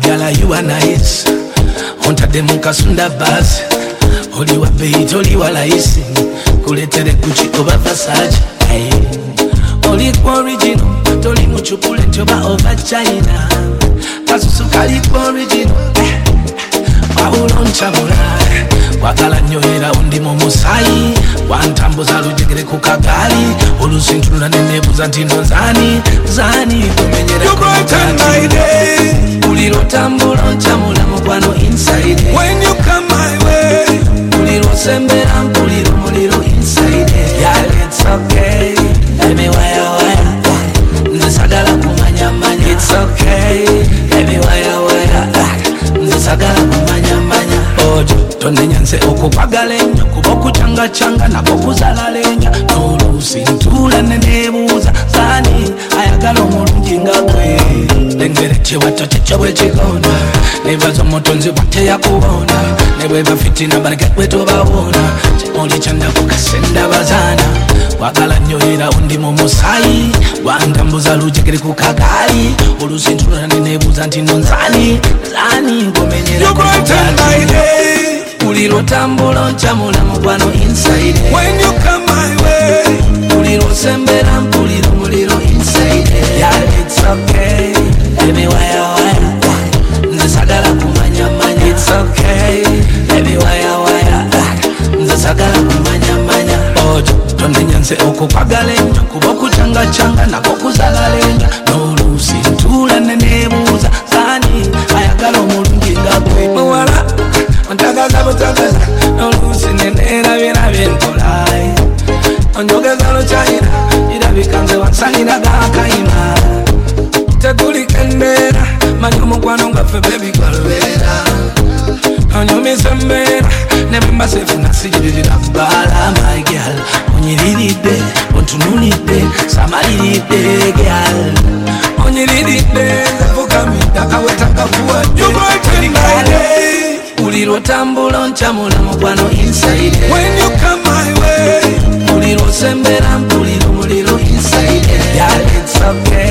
Girl, you are nice. Ontade mukasunda basi. Oli wa beat, oli wa laisi. Kuletere Gucci over Versace. Hey. Oli original. Toli muchukule njoba over China. Kasusu kali original. Wabuloncha mulai. Wakala nyohera undi momusai. Wantambuza lujegere kukagali. Olusintrula nenebuza ntino zani. Zani kumenyera you brighten my day. Uliro tambula nchamula mukwano inside. When you come my way. Uliro sembera mpuliro muliro inside. Yeah, it's okay. Let me wire. Nzisagala kumanya manya. It's okay. Let me wire. Nzisagala kumanya manya. Ojo tonde nyanse okupagala ennyo kuba okucangacanga nako kuzala lenya n'oluusi ntula neneebuuza zani ayagala omulungi nga gwe lengere kiwato kyekyo bwe kigonda nebaza omutonzi bwateyakubonda ne bweba fitina baleke bwe tobawona kimuli kyandako kasenda bazaana wagala nnyo era undi mu musayi wantambuza lujegere ku kagaali oluusi ntula neneebuuza nti no nzani ngomenyera uliro tambula nchamula mukwano inside. When you come my way. Uliro sembera mpuliro muliro inside. Yeah, it's okay. Let me wire. Nzisagala kumanya manya. It's okay. Let me wire. Nzisagala kumanya manya. Ojo tonde nyanse okupagala ennyo kuba okucangacanga nako kuzala lenya n'oluusi ntula neneebuuza zani ayagala omulungi nga gwe muwala ontagaza butagaza n'oluusi neneera byenkolai onjogeza lukyayira irabika nze wansalira gakayima tekulika embeera manyi omukwano ngaffe bebikolbeera onyumisa embeera nembasefu nasigiririra kubaala my girl onyiriridde ontunulidde samaliridde girl onyiriridde nzefukamidda kawetakakuwadde uliro tambula nchamula mukwano inside. When you come my way. Uliro sembera mpuliro muliro inside. Yeah, it's okay.